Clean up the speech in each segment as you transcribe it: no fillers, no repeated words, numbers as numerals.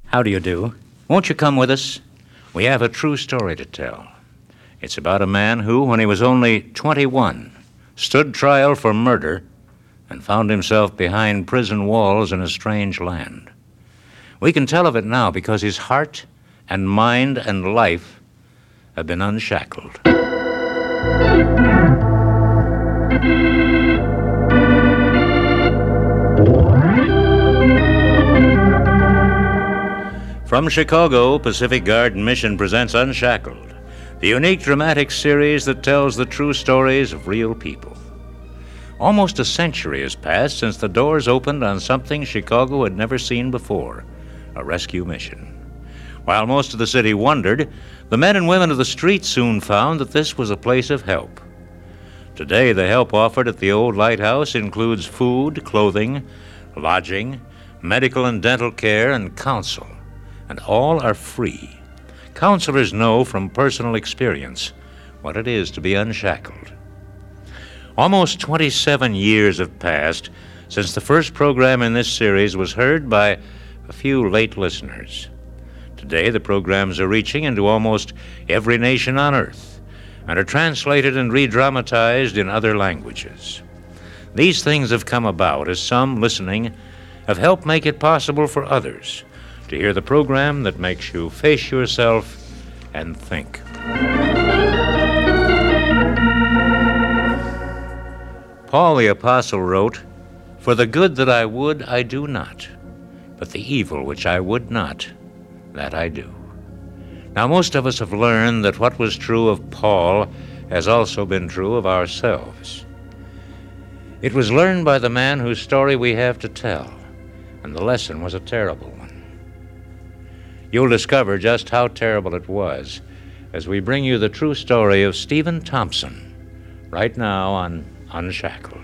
How do you do? Won't you come with us? We have a true story to tell. It's about a man who, when he was only 21, stood trial for murder and found himself behind prison walls in a strange land. We can tell of it now because his heart and mind and life have been unshackled. From Chicago, Pacific Garden Mission presents Unshackled, the unique dramatic series that tells the true stories of real people. Almost a century has passed since the doors opened on something Chicago had never seen before, a rescue mission. While most of the city wondered, the men and women of the street soon found that this was a place of help. Today, the help offered at the old lighthouse includes food, clothing, lodging, medical and dental care, and counsel. And all are free. Counselors know from personal experience what it is to be unshackled. Almost 27 years have passed since the first program in this series was heard by a few late listeners. Today, the programs are reaching into almost every nation on earth and are translated and re-dramatized in other languages. These things have come about as some listening have helped make it possible for others to hear the program that makes you face yourself and think. Paul the Apostle wrote, "For the good that I would, I do not, but the evil which I would not, that I do." Now, most of us have learned that what was true of Paul has also been true of ourselves. It was learned by the man whose story we have to tell, and the lesson was a terrible one. You'll discover just how terrible it was as we bring you the true story of Stephen Thompson, right now on Unshackled.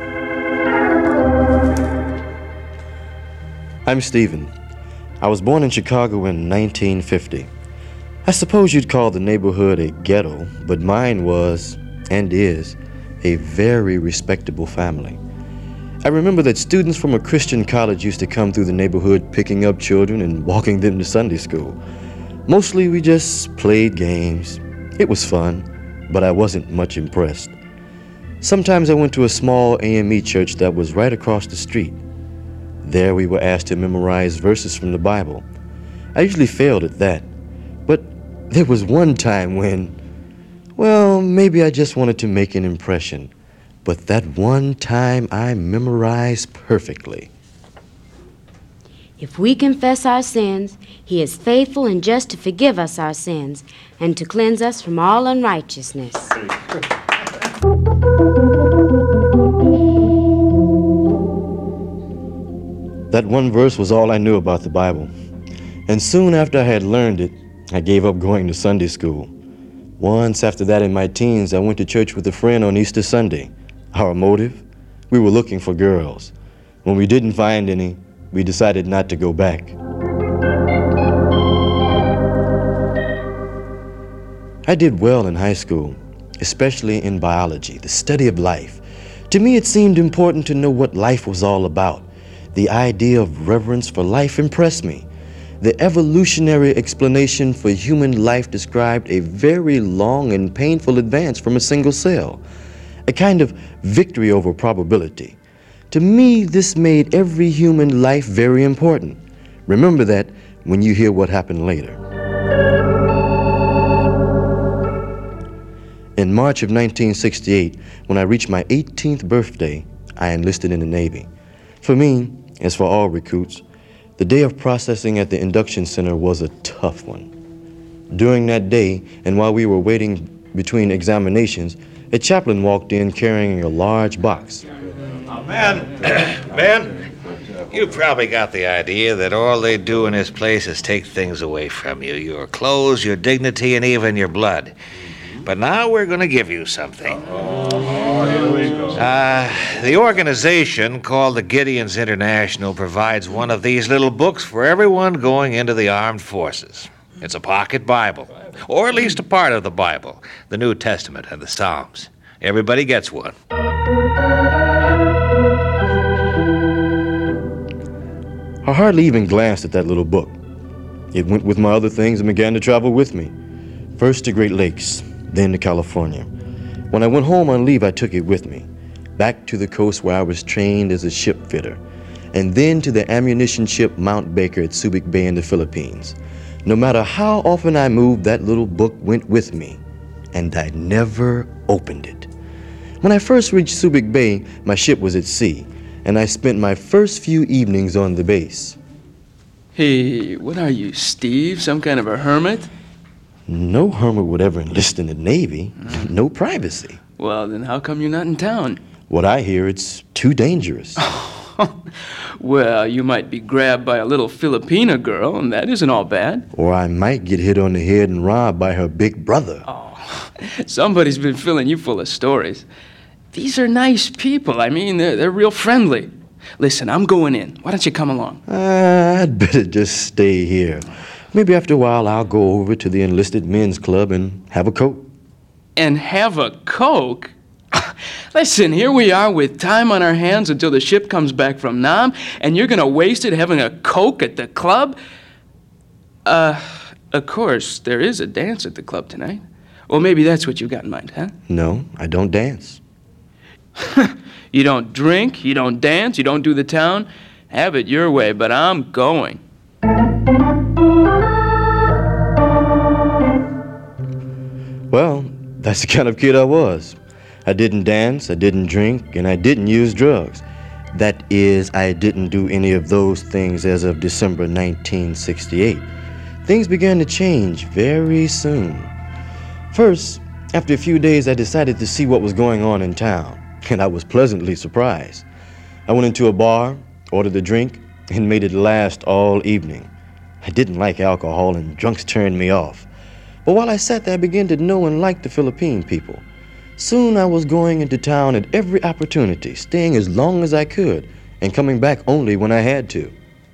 I'm Stephen. I was born in Chicago in 1950. I suppose you'd call the neighborhood a ghetto, but mine was, and is, a very respectable family. I remember that students from a Christian college used to come through the neighborhood picking up children and walking them to Sunday school. Mostly we just played games. It was fun, but I wasn't much impressed. Sometimes I went to a small AME church that was right across the street. There we were asked to memorize verses from the Bible. I usually failed at that, but there was one time when, well, maybe I just wanted to make an impression. But that one time I memorized perfectly. If we confess our sins, he is faithful and just to forgive us our sins and to cleanse us from all unrighteousness. That one verse was all I knew about the Bible. And soon after I had learned it, I gave up going to Sunday school. Once after that in my teens, I went to church with a friend on Easter Sunday. Our motive? We were looking for girls. When we didn't find any, we decided not to go back. I did well in high school, especially in biology, the study of life. To me, it seemed important to know what life was all about. The idea of reverence for life impressed me. The evolutionary explanation for human life described a very long and painful advance from a single cell. A kind of victory over probability. To me, this made every human life very important. Remember that when you hear what happened later. In March of 1968, when I reached my 18th birthday, I enlisted in the Navy. For me, as for all recruits, the day of processing at the induction center was a tough one. During that day, and while we were waiting between examinations, a chaplain walked in carrying a large box. Man, you probably got the idea that all they do in this place is take things away from you. Your clothes, your dignity, and even your blood. But now we're going to give you something. The organization called the Gideons International provides one of these little books for everyone going into the armed forces. It's a pocket Bible, or at least a part of the Bible, the New Testament and the Psalms. Everybody gets one. I hardly even glanced at that little book. It went with my other things and began to travel with me. First to Great Lakes, then to California. When I went home on leave, I took it with me. Back to the coast where I was trained as a ship fitter. And then to the ammunition ship Mount Baker at Subic Bay in the Philippines. No matter how often I moved, that little book went with me. And I never opened it. When I first reached Subic Bay, my ship was at sea. And I spent my first few evenings on the base. Hey, what are you, Steve? Some kind of a hermit? No hermit would ever enlist in the Navy. No privacy. Well, then how come you're not in town? What I hear, it's too dangerous. Well, you might be grabbed by a little Filipina girl, and that isn't all bad. Or I might get hit on the head and robbed by her big brother. Oh, somebody's been filling you full of stories. These are nice people. I mean, they're real friendly. Listen, I'm going in. Why don't you come along? I'd better just stay here. Maybe after a while I'll go over to the enlisted men's club and have a Coke. And have a Coke? Listen, here we are with time on our hands until the ship comes back from Nam, and you're going to waste it having a Coke at the club? Of course, there is a dance at the club tonight. Well, maybe that's what you got in mind, huh? No, I don't dance. You don't drink, you don't dance, you don't do the town. Have it your way, but I'm going. Well, that's the kind of kid I was. I didn't dance, I didn't drink, and I didn't use drugs. That is, I didn't do any of those things as of December 1968. Things began to change very soon. First, after a few days, I decided to see what was going on in town, and I was pleasantly surprised. I went into a bar, ordered a drink, and made it last all evening. I didn't like alcohol, and drunks turned me off. But while I sat there, I began to know and like the Philippine people. Soon I was going into town at every opportunity, staying as long as I could, and coming back only when I had to.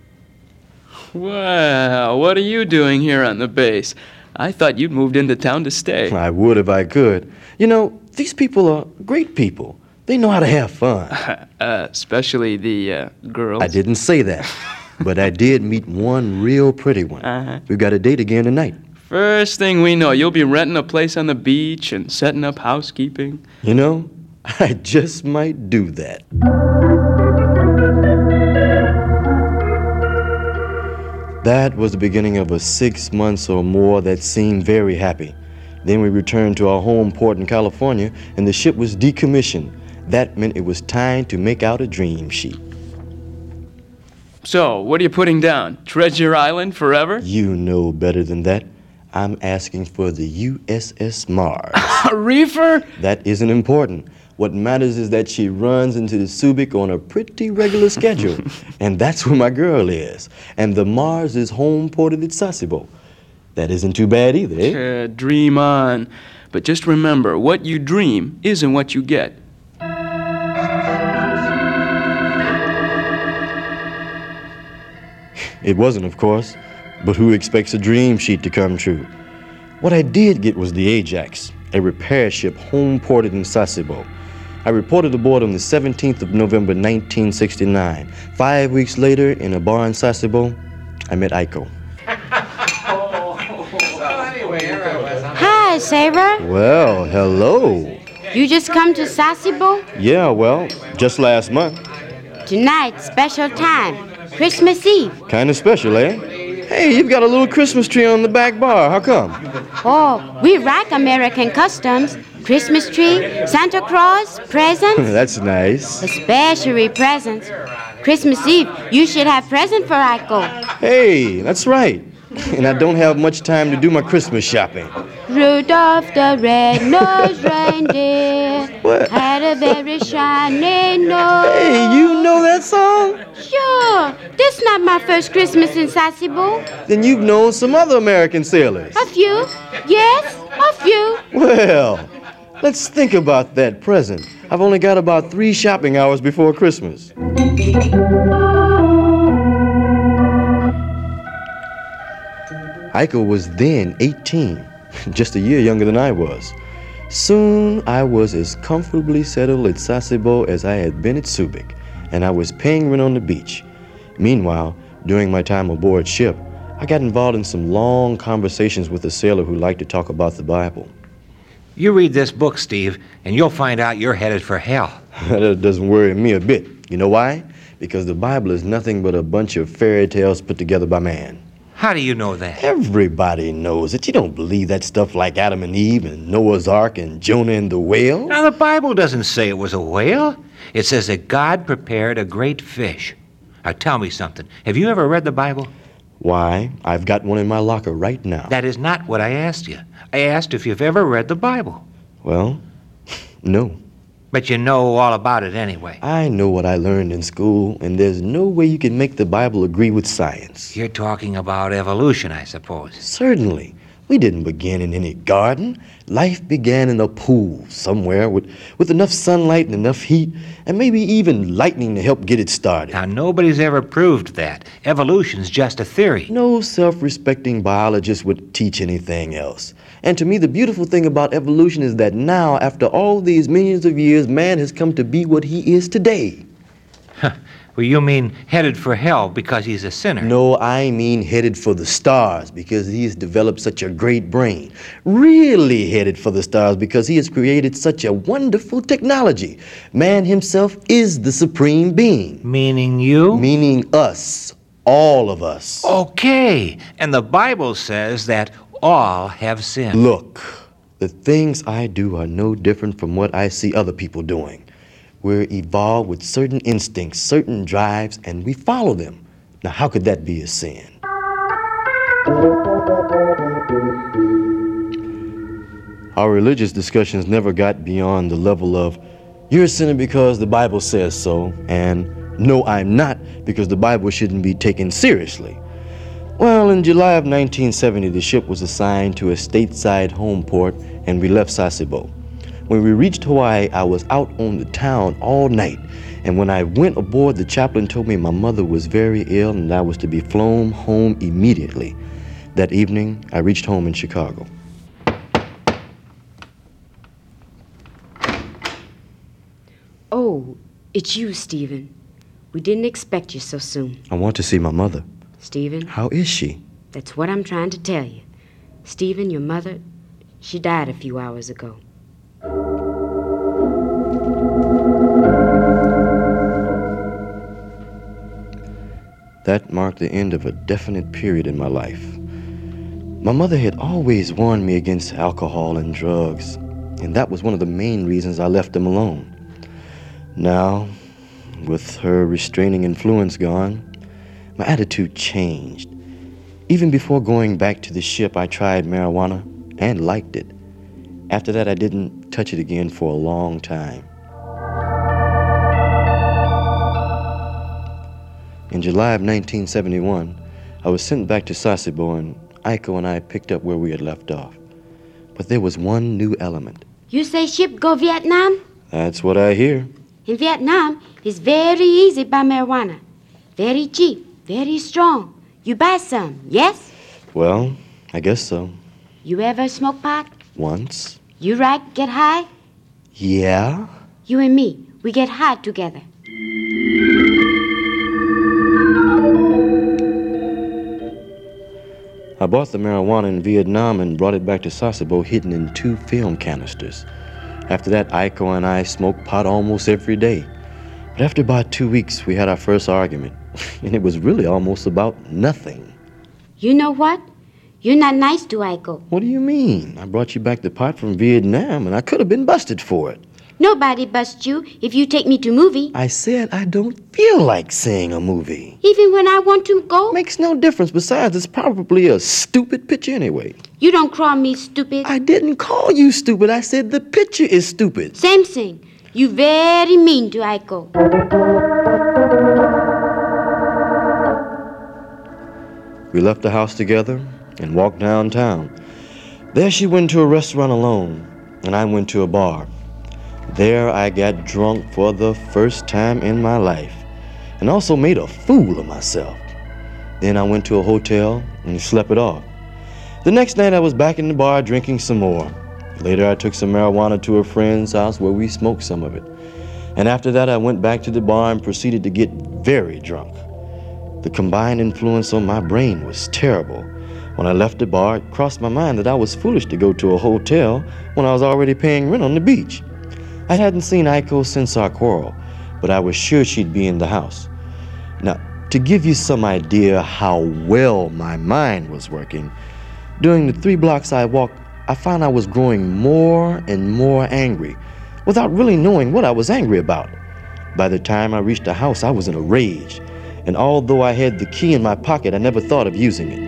Well, what are you doing here on the base? I thought you'd moved into town to stay. I would if I could. You know, these people are great people. They know how to have fun. Especially the girls. I didn't say that, but I did meet one real pretty one. We've got a date again tonight. First thing we know, you'll be renting a place on the beach and setting up housekeeping. You know, I just might do that. That was the beginning of a 6 months or more that seemed very happy. Then we returned to our home port in California, and the ship was decommissioned. That meant it was time to make out a dream sheet. So, what are you putting down? Treasure Island forever? You know better than that. I'm asking for the USS Mars. A reefer? That isn't important. What matters is that she runs into the Subic on a pretty regular schedule. And that's where my girl is. And the Mars is home ported at Sasebo. That isn't too bad either, eh? Dream on. But just remember, what you dream isn't what you get. It wasn't, of course. But who expects a dream sheet to come true? What I did get was the Ajax, a repair ship home ported in Sasebo. I reported aboard on the 17th of November, 1969. 5 weeks later, in a bar in Sasebo, I met Aiko. Hi, Sarah. Well, hello. You just come to Sasebo? Yeah, well, just last month. Tonight, special time. Christmas Eve. Kind of special, eh? Hey, you've got a little Christmas tree on the back bar. How come? Oh, we rock American customs. Christmas tree, Santa Claus, presents. That's nice. Especially presents. Christmas Eve, you should have present for Aiko. Hey, that's right. And I don't have much time to do my Christmas shopping. Rudolph the red-nosed reindeer What? had a very shiny nose. Hey, you know that song? Sure. This is not my first Christmas in Sasebo. Then you've known some other American sailors. A few. Yes, a few. Well, let's think about that present. I've only got about 3 shopping hours before Christmas. Aiko was then 18, just a year younger than I was. Soon, I was as comfortably settled at Sasebo as I had been at Subic, and I was paying rent on the beach. Meanwhile, during my time aboard ship, I got involved in some long conversations with a sailor who liked to talk about the Bible. You read this book, Steve, and you'll find out you're headed for hell. That doesn't worry me a bit. You know why? Because the Bible is nothing but a bunch of fairy tales put together by man. How do you know that? Everybody knows it. You don't believe that stuff like Adam and Eve and Noah's Ark and Jonah and the whale? Now, the Bible doesn't say it was a whale. It says that God prepared a great fish. Now, tell me something. Have you ever read the Bible? Why, I've got one in my locker right now. That is not what I asked you. I asked if you've ever read the Bible. Well, no. But you know all about it anyway. I know what I learned in school, and there's no way you can make the Bible agree with science. You're talking about evolution, I suppose. Certainly. We didn't begin in any garden. Life began in a pool somewhere with enough sunlight and enough heat, and maybe even lightning to help get it started. Now, nobody's ever proved that. Evolution's just a theory. No self-respecting biologist would teach anything else. And to me, the beautiful thing about evolution is that now, after all these millions of years, man has come to be what he is today. Well, you mean headed for hell because he's a sinner? No, I mean headed for the stars because he has developed such a great brain. Really headed for the stars because he has created such a wonderful technology. Man himself is the supreme being. Meaning you? Meaning us. All of us. Okay. And the Bible says that all have sinned. Look, the things I do are no different from what I see other people doing. We're evolved with certain instincts, certain drives, and we follow them. Now, how could that be a sin? Our religious discussions never got beyond the level of, you're a sinner because the Bible says so, and no, I'm not, because the Bible shouldn't be taken seriously. Well, in July of 1970, the ship was assigned to a stateside home port, and we left Sasebo. When we reached Hawaii, I was out on the town all night, and when I went aboard, the chaplain told me my mother was very ill and I was to be flown home immediately. That evening, I reached home in Chicago. Oh, it's you, Stephen. We didn't expect you so soon. I want to see my mother. Stephen? How is she? That's what I'm trying to tell you. Stephen, your mother, she died a few hours ago. That marked the end of a definite period in my life. My mother had always warned me against alcohol and drugs, and that was one of the main reasons I left them alone. Now, with her restraining influence gone, my attitude changed. Even before going back to the ship, I tried marijuana and liked it. After that, I didn't touch it again for a long time. In July of 1971, I was sent back to Sasebo, and Aiko and I picked up where we had left off. But there was one new element. You say ship go Vietnam? That's what I hear. In Vietnam, it's very easy buy marijuana. Very cheap, very strong. You buy some, yes? Well, I guess so. You ever smoke pot? Once. You get high? Yeah? You and me, we get high together. I bought the marijuana in Vietnam and brought it back to Sasebo hidden in 2 film canisters. After that, Aiko and I smoked pot almost every day. But after about 2 weeks, we had our first argument. And it was really almost about nothing. You know what? You're not nice to Aiko. What do you mean? I brought you back the pot from Vietnam, and I could have been busted for it. Nobody busts you if you take me to movie. I said I don't feel like seeing a movie. Even when I want to go? Makes no difference. Besides, it's probably a stupid picture anyway. You don't call me stupid. I didn't call you stupid. I said the picture is stupid. Same thing. You very mean to Aiko. We left the house together and walked downtown. There she went to a restaurant alone, and I went to a bar. There I got drunk for the first time in my life, and also made a fool of myself. Then I went to a hotel and slept it off. The next night I was back in the bar drinking some more. Later I took some marijuana to a friend's house where we smoked some of it. And after that I went back to the bar and proceeded to get very drunk. The combined influence on my brain was terrible. When I left the bar, it crossed my mind that I was foolish to go to a hotel when I was already paying rent on the beach. I hadn't seen Aiko since our quarrel, but I was sure she'd be in the house. Now, to give you some idea how well my mind was working, during the 3 blocks I walked, I found I was growing more and more angry, without really knowing what I was angry about. By the time I reached the house, I was in a rage, and although I had the key in my pocket, I never thought of using it.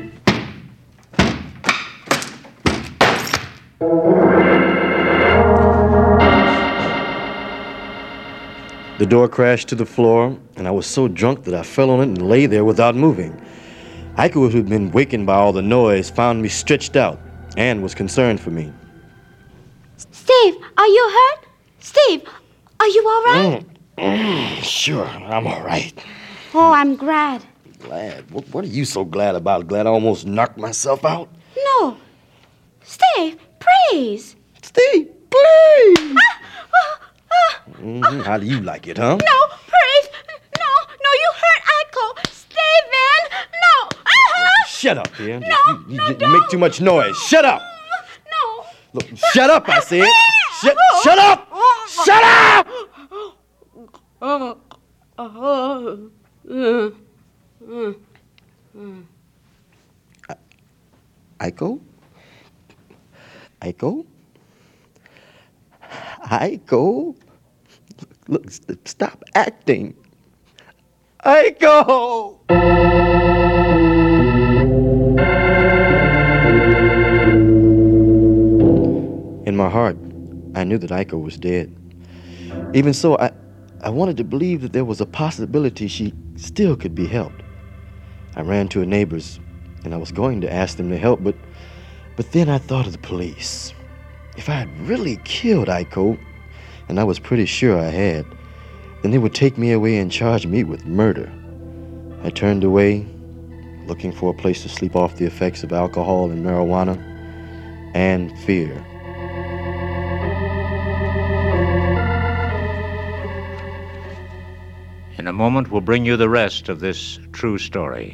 The door crashed to the floor, and I was so drunk that I fell on it and lay there without moving. Aiko, who had been wakened by all the noise, found me stretched out and was concerned for me. Steve, are you hurt? Steve, are you all right? Sure, I'm all right. Oh, I'm glad. Glad? What are you so glad about? Glad I almost knocked myself out? No. Steve, please. Steve, please! How do you like it, huh? No, please. No, you hurt Aiko. Steven, no. Shut up, here. No, you don't. make too much noise. Shut up! No. Look, shut up, I said. Shut up! Shut up! Aiko? Aiko? Aiko? Look, stop acting. Aiko! In my heart, I knew that Aiko was dead. Even so, I wanted to believe that there was a possibility she still could be helped. I ran to a neighbor's, and I was going to ask them to help, but then I thought of the police. If I had really killed Aiko, and I was pretty sure I had, then they would take me away and charge me with murder. I turned away, looking for a place to sleep off the effects of alcohol and marijuana and fear. In a moment, we'll bring you the rest of this true story.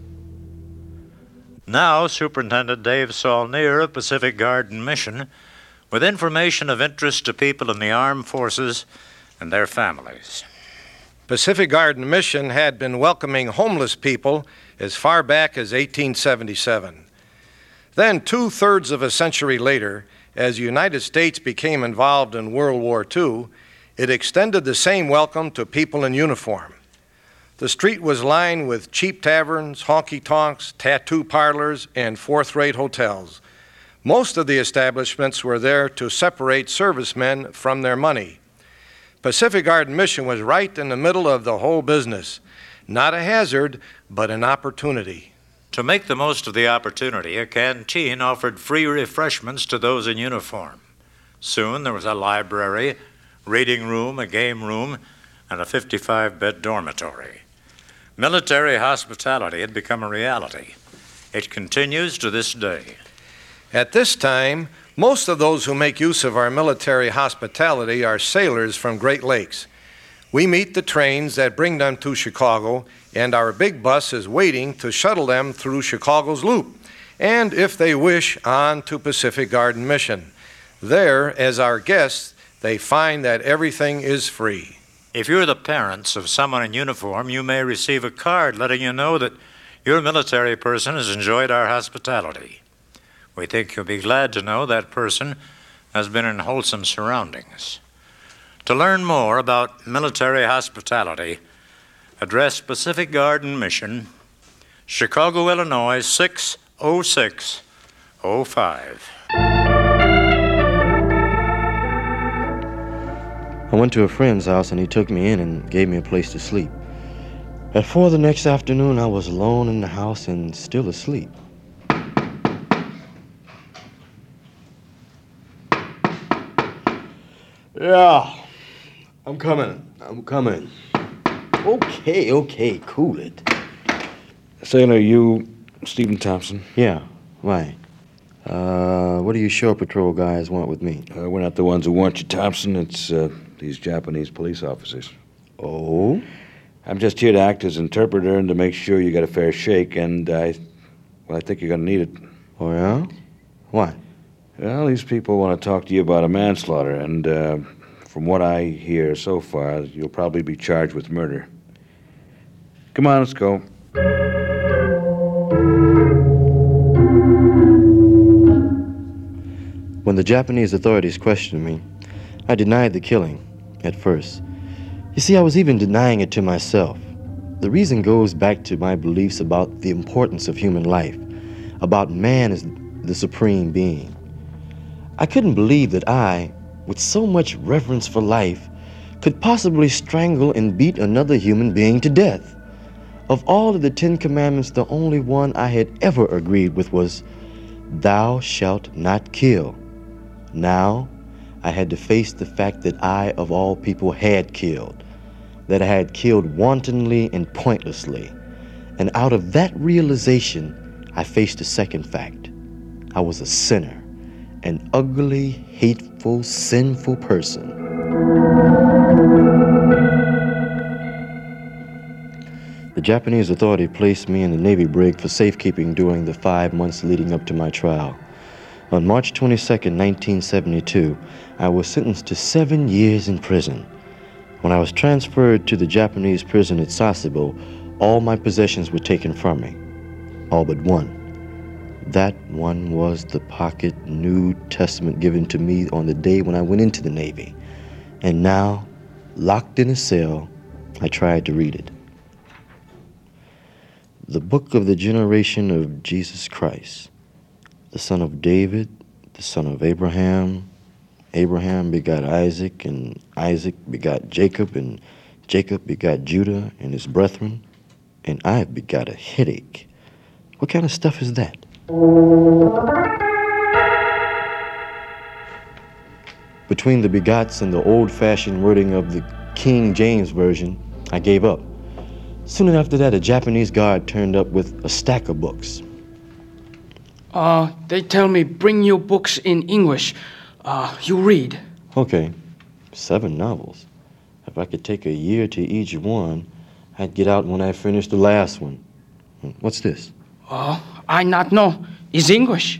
Now, Superintendent Dave Saulnier of Pacific Garden Mission, with information of interest to people in the armed forces and their families. Pacific Garden Mission had been welcoming homeless people as far back as 1877. Then, 2/3 of a century later, as the United States became involved in World War II, it extended the same welcome to people in uniform. The street was lined with cheap taverns, honky-tonks, tattoo parlors, and fourth-rate hotels. Most of the establishments were there to separate servicemen from their money. Pacific Garden Mission was right in the middle of the whole business. Not a hazard, but an opportunity. To make the most of the opportunity, a canteen offered free refreshments to those in uniform. Soon there was a library, reading room, a game room, and a 55-bed dormitory. Military hospitality had become a reality. It continues to this day. At this time, most of those who make use of our military hospitality are sailors from Great Lakes. We meet the trains that bring them to Chicago, and our big bus is waiting to shuttle them through Chicago's Loop, and if they wish, on to Pacific Garden Mission. There, as our guests, they find that everything is free. If you're the parents of someone in uniform, you may receive a card letting you know that your military person has enjoyed our hospitality. We think you'll be glad to know that person has been in wholesome surroundings. To learn more about military hospitality, address Pacific Garden Mission, Chicago, Illinois, 60605. I went to a friend's house and he took me in and gave me a place to sleep. At 4 the next afternoon, I was alone in the house and still asleep. Yeah, I'm coming. Okay, cool it. Sailor, you Stephen Thompson? Yeah, why? What do you shore patrol guys want with me? We're not the ones who want you, Thompson. It's these Japanese police officers. Oh? I'm just here to act as interpreter and to make sure you get a fair shake, and I think you're going to need it. Oh, yeah? Why? Well, these people want to talk to you about a manslaughter, and from what I hear so far, you'll probably be charged with murder. Come on, let's go. When the Japanese authorities questioned me, I denied the killing at first. You see, I was even denying it to myself. The reason goes back to my beliefs about the importance of human life, about man as the supreme being. I couldn't believe that I, with so much reverence for life, could possibly strangle and beat another human being to death. Of all of the 10 Commandments, the only one I had ever agreed with was, "Thou shalt not kill." Now, I had to face the fact that I, of all people, had killed, that I had killed wantonly and pointlessly. And out of that realization, I faced a second fact. I was a sinner, an ugly, hateful, sinful person. The Japanese authority placed me in the Navy brig for safekeeping during the 5 months leading up to my trial. On March 22nd, 1972, I was sentenced to 7 years in prison. When I was transferred to the Japanese prison at Sasebo, all my possessions were taken from me. All but one. That one was the pocket New Testament given to me on the day when I went into the Navy. And now, locked in a cell, I tried to read it. The book of the generation of Jesus Christ, the son of David, the son of Abraham. Abraham begot Isaac, and Isaac begot Jacob, and Jacob begot Judah and his brethren, and I begot a headache. What kind of stuff is that? Between the begots and the old-fashioned wording of the King James Version, I gave up. Soon after that, a Japanese guard turned up with a stack of books. They tell me bring your books in English. You read. Okay, 7 novels. If I could take a year to each one, I'd get out when I finished the last one. What's this? I not know. It's English.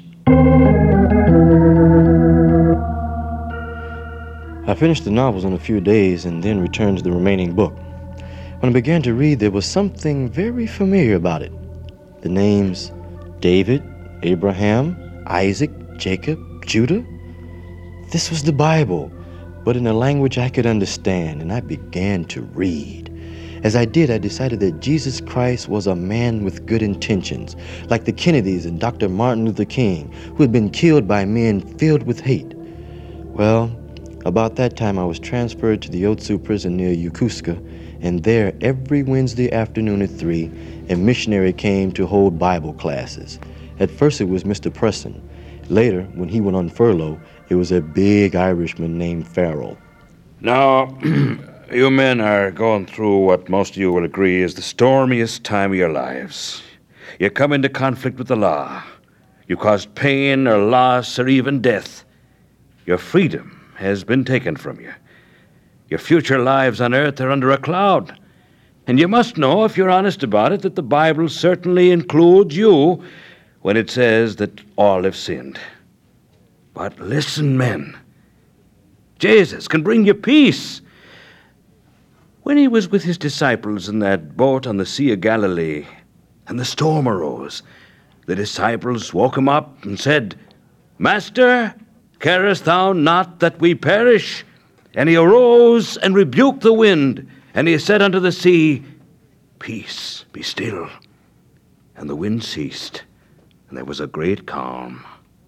I finished the novels in a few days and then returned to the remaining book. When I began to read, there was something very familiar about it. The names David, Abraham, Isaac, Jacob, Judah. This was the Bible, but in a language I could understand, and I began to read. As I did, I decided that Jesus Christ was a man with good intentions, like the Kennedys and Dr. Martin Luther King, who had been killed by men filled with hate. Well, about that time I was transferred to the Otsu prison near Yokosuka, and there every Wednesday afternoon at 3, a missionary came to hold Bible classes. At first it was Mr. Preston. Later, when he went on furlough, it was a big Irishman named Farrell. Now, you men are going through what most of you will agree is the stormiest time of your lives. You come into conflict with the law. You caused pain or loss or even death. Your freedom has been taken from you. Your future lives on earth are under a cloud. And you must know, if you're honest about it, that the Bible certainly includes you when it says that all have sinned. But listen, men. Jesus can bring you peace. When he was with his disciples in that boat on the Sea of Galilee, and the storm arose, the disciples woke him up and said, "Master, carest thou not that we perish?" And he arose and rebuked the wind, and he said unto the sea, "Peace, be still." And the wind ceased, and there was a great calm.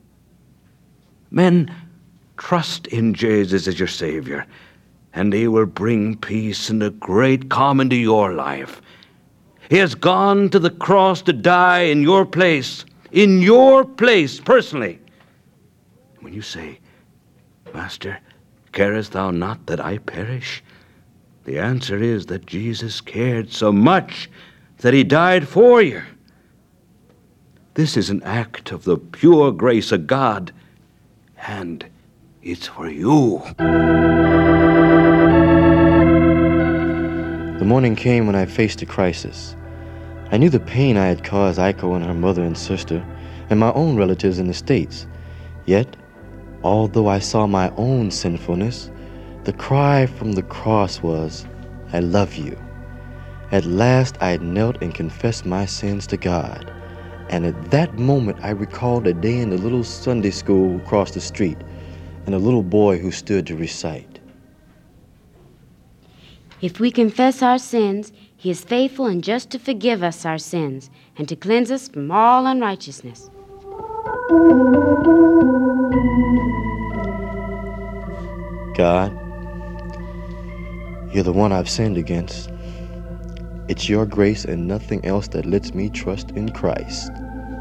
Men, trust in Jesus as your Savior, and he will bring peace and a great calm into your life. He has gone to the cross to die in your place personally. When you say, "Master, carest thou not that I perish?" the answer is that Jesus cared so much that he died for you. This is an act of the pure grace of God, and it's for you. The morning came when I faced a crisis. I knew the pain I had caused Aiko and her mother and sister, and my own relatives in the States. Yet, although I saw my own sinfulness, the cry from the cross was, "I love you." At last I knelt and confessed my sins to God. And at that moment I recalled a day in the little Sunday school across the street and a little boy who stood to recite. If we confess our sins, he is faithful and just to forgive us our sins and to cleanse us from all unrighteousness. God, you're the one I've sinned against. It's your grace and nothing else that lets me trust in Christ.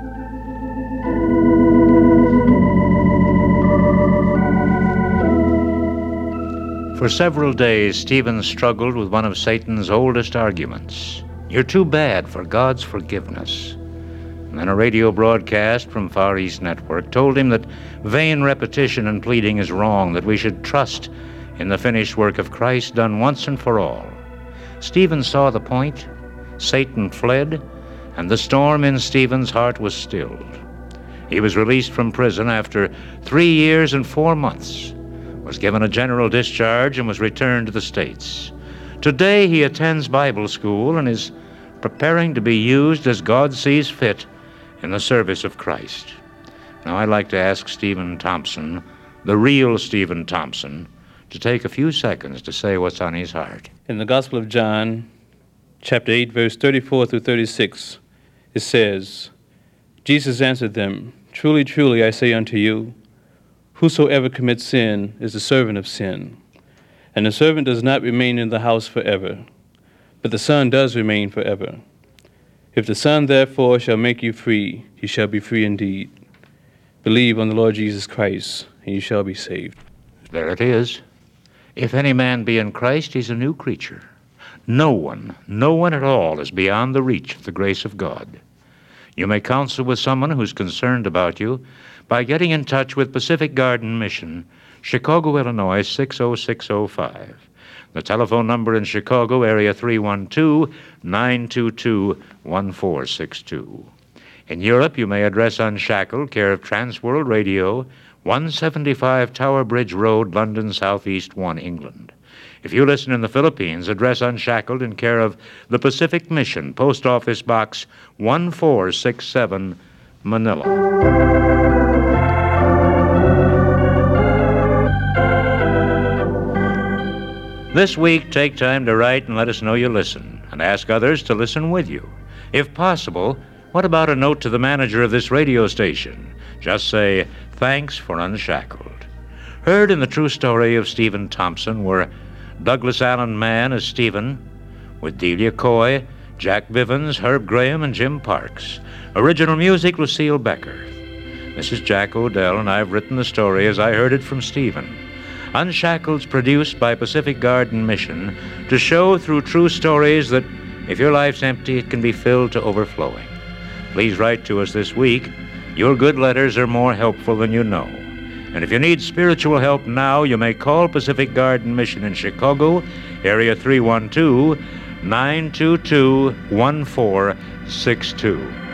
For several days, Stephen struggled with one of Satan's oldest arguments. You're too bad for God's forgiveness. And then a radio broadcast from Far East Network told him that vain repetition and pleading is wrong, that we should trust in the finished work of Christ done once and for all. Stephen saw the point, Satan fled, and the storm in Stephen's heart was stilled. He was released from prison after 3 years and 4 months, was given a general discharge, and was returned to the States. Today he attends Bible school and is preparing to be used as God sees fit in the service of Christ. Now I'd like to ask Stephen Thompson, the real Stephen Thompson, to take a few seconds to say what's on his heart. In the Gospel of John, chapter 8, verse 34 through 36, it says, Jesus answered them, "Truly, truly, I say unto you, whosoever commits sin is the servant of sin. And the servant does not remain in the house forever, but the Son does remain forever. If the Son therefore shall make you free, you shall be free indeed. Believe on the Lord Jesus Christ, and you shall be saved." There it is. If any man be in Christ, he's a new creature. No one at all is beyond the reach of the grace of God. You may counsel with someone who's concerned about you by getting in touch with Pacific Garden Mission, Chicago, Illinois, 60605. The telephone number in Chicago, area 312-922-1462. In Europe, you may address Unshackled, care of Transworld Radio, 175 Tower Bridge Road, London, Southeast 1, England. If you listen in the Philippines, address Unshackled in care of the Pacific Mission, Post Office Box 1467, Manila. This week, take time to write and let us know you listen, and ask others to listen with you. If possible, what about a note to the manager of this radio station? Just say, "Thanks for Unshackled." Heard in the true story of Stephen Thompson were Douglas Allen Mann as Stephen, with Delia Coy, Jack Bivens, Herb Graham, and Jim Parks. Original music, Lucille Becker. This is Jack Odell, and I've written the story as I heard it from Stephen. Unshackled's produced by Pacific Garden Mission to show through true stories that if your life's empty, it can be filled to overflowing. Please write to us this week. Your good letters are more helpful than you know. And if you need spiritual help now, you may call Pacific Garden Mission in Chicago, area 312-922-1462.